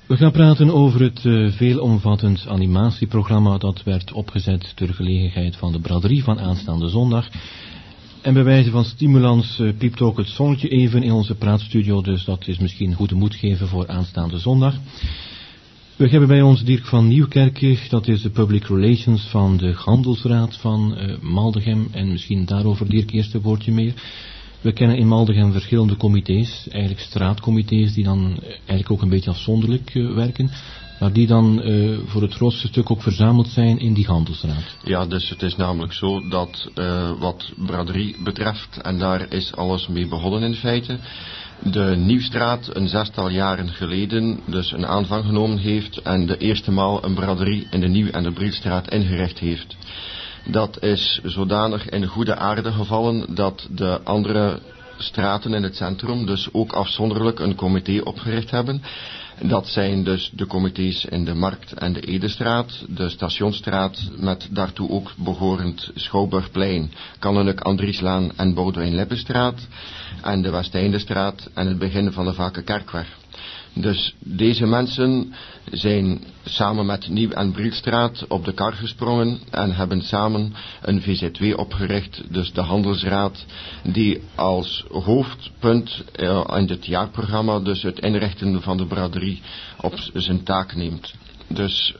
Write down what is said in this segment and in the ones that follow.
We gaan praten over het veelomvattend animatieprogramma dat werd opgezet ter gelegenheid van de braderie van aanstaande zondag. En bij wijze van stimulans piept ook het zonnetje even in onze praatstudio, dus dat is misschien goede moed geven voor aanstaande zondag. We hebben bij ons Dirk van Nieuwkerke, dat is de Public Relations van de Handelsraad van Maldegem. En misschien daarover, Dirk, eerst een woordje meer. We kennen in Maldegem verschillende comité's, eigenlijk straatcomité's die dan eigenlijk ook een beetje afzonderlijk werken, maar die dan voor het grootste stuk ook verzameld zijn in die handelsraad. Ja, dus het is namelijk zo dat wat braderie betreft, en daar is alles mee begonnen in feite, de Nieuwstraat een 6-tal jaren geleden dus een aanvang genomen heeft en de eerste maal een braderie in de Nieuw- en de Brielstraat ingericht heeft. Dat is zodanig in goede aarde gevallen dat de andere straten in het centrum dus ook afzonderlijk een comité opgericht hebben. Dat zijn dus de comité's in de Markt- en de Edestraat, de Stationsstraat met daartoe ook behorend Schouwburgplein, Kannenuk-Andrieslaan en Boudewijn-Lippenstraat en de Westeindestraat en het begin van de Vakenkerkweg. Dus deze mensen zijn samen met Nieuw- en Brielstraat op de kar gesprongen en hebben samen een VZW opgericht, dus de Handelsraad, die als hoofdpunt in het jaarprogramma dus het inrichten van de braderie op zijn taak neemt. Dus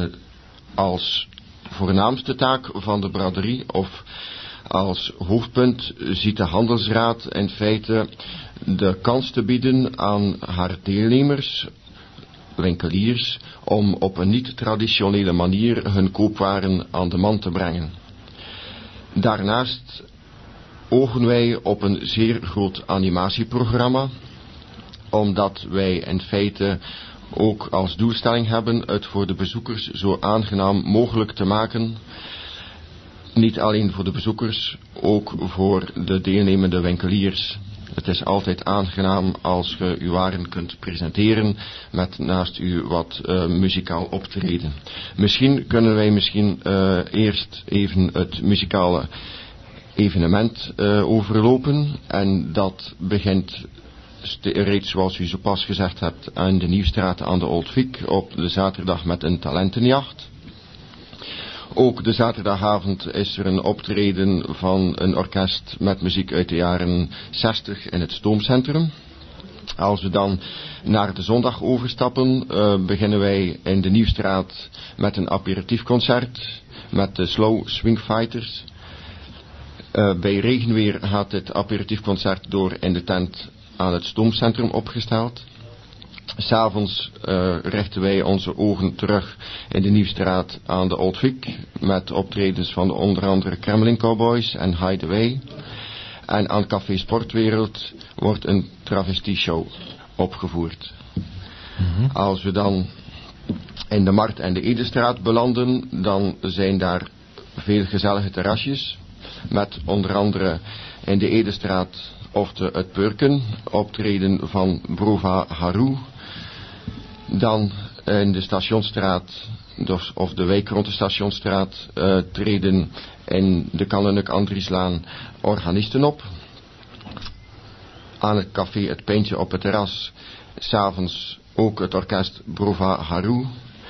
als voornaamste taak van de braderie of als hoofdpunt ziet de Handelsraad in feite de kans te bieden aan haar deelnemers, winkeliers, om op een niet-traditionele manier hun koopwaren aan de man te brengen. Daarnaast ogen wij op een zeer groot animatieprogramma, omdat wij in feite ook als doelstelling hebben het voor de bezoekers zo aangenaam mogelijk te maken. Niet alleen voor de bezoekers, ook voor de deelnemende winkeliers. Het is altijd aangenaam als je uw waren kunt presenteren met naast u wat muzikaal optreden. Misschien kunnen wij eerst even het muzikale evenement overlopen. En dat begint reeds zoals u zo pas gezegd hebt aan de Nieuwstraat aan de Old Vic op de zaterdag met een talentenjacht. Ook de zaterdagavond is er een optreden van een orkest met muziek uit de jaren 60 in het Stoomcentrum. Als we dan naar de zondag overstappen, beginnen wij in de Nieuwstraat met een aperitiefconcert met de Slow Swing Fighters. Bij regenweer gaat dit aperitiefconcert door in de tent aan het Stoomcentrum opgesteld. 'S'avonds richten wij onze ogen terug in de Nieuwstraat aan de Old Vic met optredens van onder andere Kremlin Cowboys en Hideaway. En aan Café Sportwereld wordt een travestieshow opgevoerd. Als we dan in de Markt en de Edestraat belanden, dan zijn daar veel gezellige terrasjes met onder andere in de Edestraat of het Purken, optreden van Brova Haru. Dan in de Stationsstraat, of de wijk rond de Stationsstraat, treden in de Kannenuk-Andrieslaan organisten op. Aan het café Het Pijntje op het terras, 's'avonds ook het orkest Brova Haru.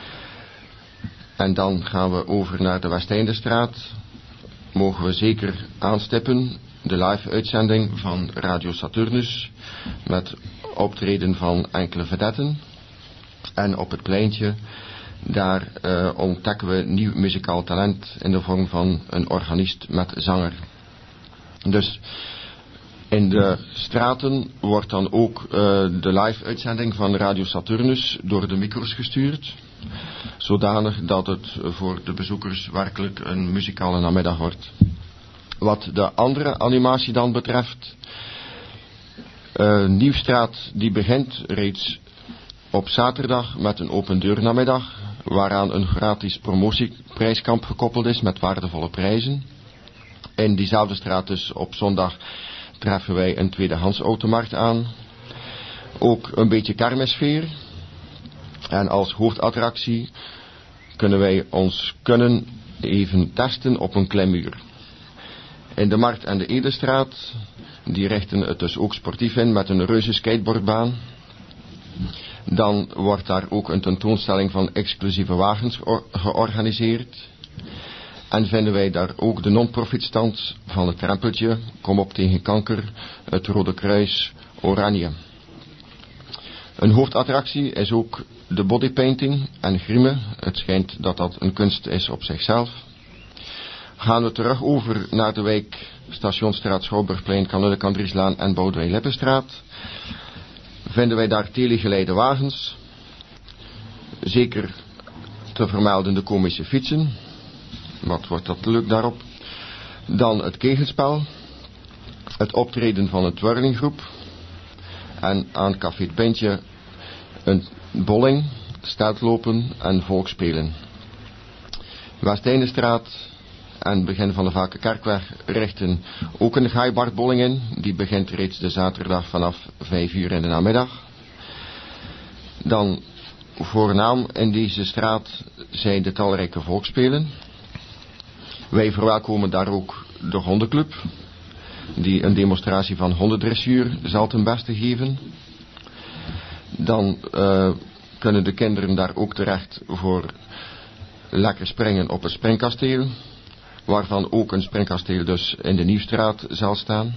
En dan gaan we over naar de Westeindestraat. Mogen we zeker aanstippen de live uitzending van Radio Saturnus met optreden van enkele vedetten. En op het pleintje, daar ontdekken we nieuw muzikaal talent in de vorm van een organist met zanger. Dus in de straten wordt dan ook de live uitzending van Radio Saturnus door de micro's gestuurd. Zodanig dat het voor de bezoekers werkelijk een muzikale namiddag wordt. Wat de andere animatie dan betreft, Nieuwstraat die begint reeds op zaterdag met een open deurnamiddag, waaraan een gratis promotieprijskamp gekoppeld is met waardevolle prijzen. In diezelfde straat dus op zondag treffen wij een tweedehands automarkt aan. Ook een beetje kermissfeer. En als hoofdattractie kunnen wij ons kunnen even testen op een klimmuur. In de Markt en de Edestraat, die richten het dus ook sportief in met een reuze skateboardbaan. Dan wordt daar ook een tentoonstelling van exclusieve wagens georganiseerd. En vinden wij daar ook de non-profit stand van het Trempeltje, Kom op tegen kanker, het Rode Kruis, Oranje. Een hoofdattractie is ook de bodypainting en grimen. Het schijnt dat dat een kunst is op zichzelf. Gaan we terug over naar de wijk Stationsstraat, Schouwburgplein, Kanullekan-Drieslaan en Boudewijn-Lippenstraat. Vinden wij daar telegeleide wagens. Zeker te vermelden de komische fietsen. Wat wordt dat leuk daarop. Dan het kegelspel. Het optreden van een twirlinggroep. En aan Café het Pintje een bolling, steltlopen en volksspelen. Westeindestraat en begin van de Vakenkerkweg richten ook een gaaibaardbolling in. Die begint reeds de zaterdag vanaf 5 uur in de namiddag. Dan voornaam in deze straat zijn de talrijke volksspelen. Wij verwelkomen daar ook de hondenclub, die een demonstratie van hondendressuur zal ten beste geven. Dan kunnen de kinderen daar ook terecht voor lekker springen op het springkasteel, waarvan ook een springkasteel dus in de Nieuwstraat zal staan.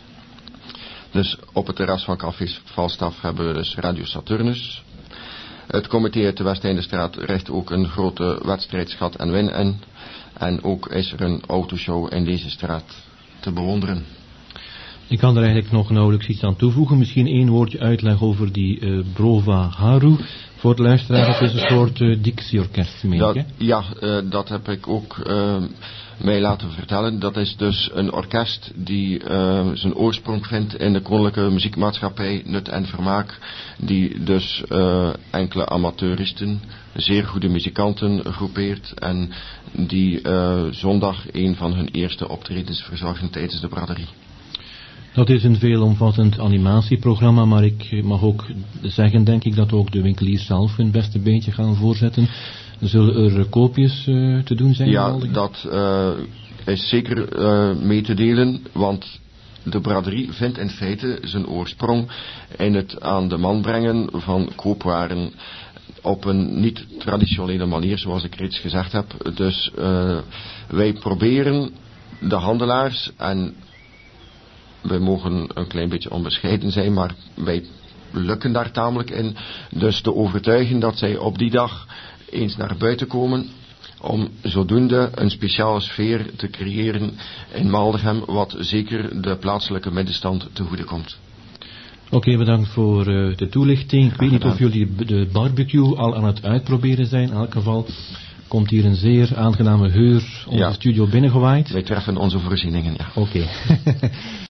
Dus op het terras van Café Falstaff hebben we dus Radio Saturnus. Het comité uit de Westeindestraat richt ook een grote wedstrijd Schat en Win in. En ook is er een autoshow in deze straat te bewonderen. Ik kan er eigenlijk nog nauwelijks iets aan toevoegen. Misschien 1 woordje uitleg over die Brova Haru. Voor de luisteraar, het is een soort Dixie-orkest, meen ik, hè? Dat heb ik ook mij laten vertellen. Dat is dus een orkest die zijn oorsprong vindt in de Koninklijke Muziekmaatschappij Nut en Vermaak. Die dus enkele amateuristen, zeer goede muzikanten groepeert. En die zondag een van hun eerste optredens verzorgen tijdens de braderie. Dat is een veelomvattend animatieprogramma, maar ik mag ook zeggen, denk ik, dat ook de winkeliers zelf hun beste beentje gaan voorzetten. Zullen er koopjes te doen zijn? Ja, dat is zeker mee te delen, want de braderie vindt in feite zijn oorsprong in het aan de man brengen van koopwaren op een niet traditionele manier, zoals ik reeds gezegd heb. Dus wij proberen de handelaars, en wij mogen een klein beetje onbescheiden zijn, maar wij lukken daar tamelijk in, dus te overtuigen dat zij op die dag eens naar buiten komen, om zodoende een speciale sfeer te creëren in Maldegem, wat zeker de plaatselijke middenstand te goede komt. Oké, bedankt voor de toelichting. Ik weet niet of jullie de barbecue al aan het uitproberen zijn. In elk geval komt hier een zeer aangename geur onze studio binnengewaaid. Wij treffen onze voorzieningen, ja. Oké.